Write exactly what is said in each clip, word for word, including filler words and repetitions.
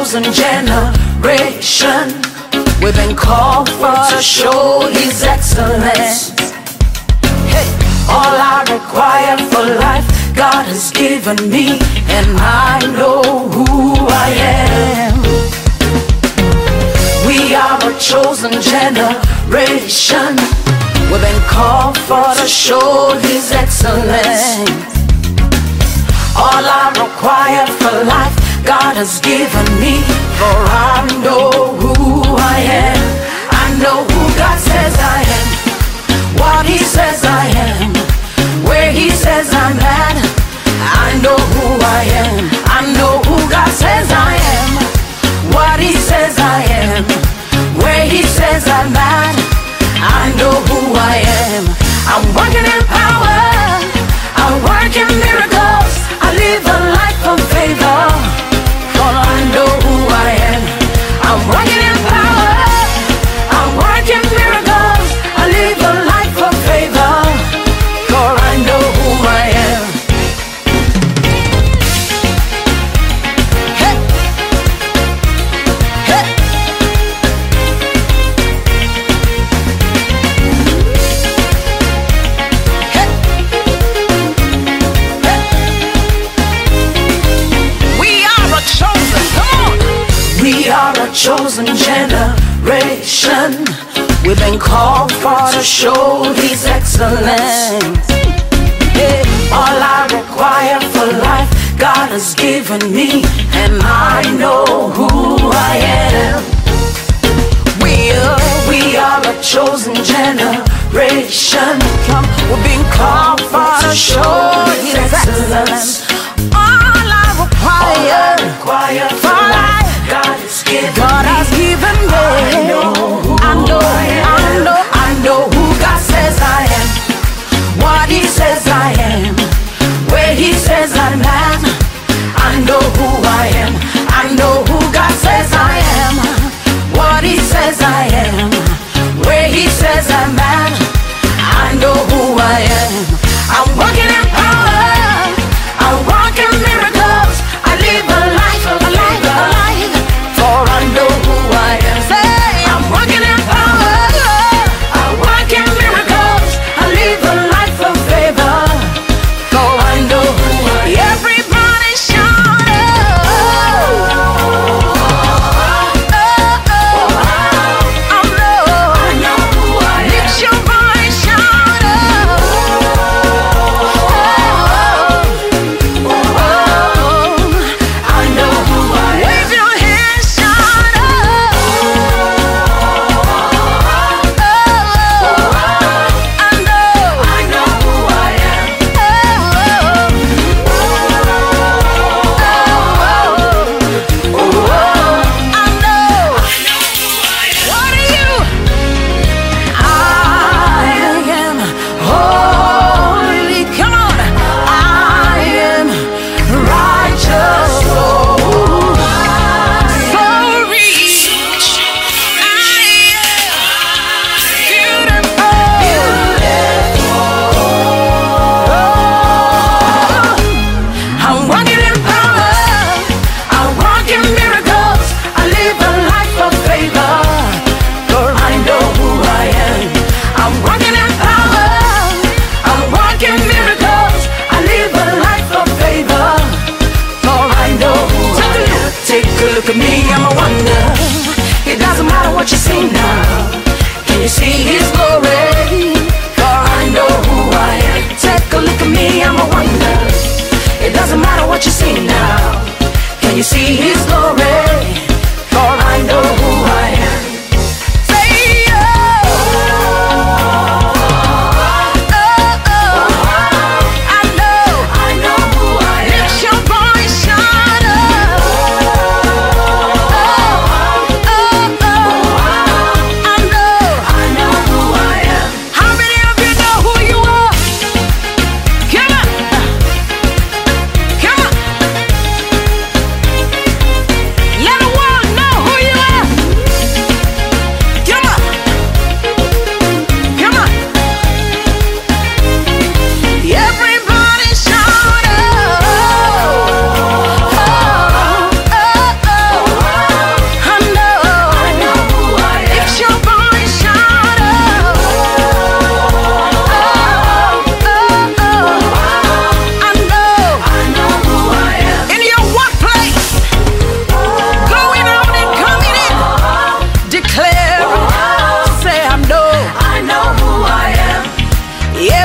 chosen generation. We've been called for to show His excellence. Hey, all I require for life, God has given me, and I know who I am. We are a chosen generation. We've been called for to show His excellence. All I require for life, God has given me, for I know who I am. I know who God says I am, what He says I am, where He says I'm at. I know who I am. I know who God says I am, what He says I am, where He says I'm at. I know who I am. I'm working in power, I work in miracles, I live a life of favor, for I know who I am. I'm working in power, I work in miracles, I live a life of favor, for I know who I am. Hey. Hey. We are a chosen generation. We've been called for to show His excellence. Yeah. All I require for life, God has given me, and I know who I am. We are, we are a chosen generation. Come, we've been called for to show His excellence. All I require, All I require for life, God has given God me. Has given me. I know who I know, I, I know, I know who God says I am, what He says I am, where He says I'm at. I know who I am. I know who God says I am, what He says I am, where He says I'm at. I know who I am. I'm working in power, I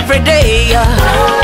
every day.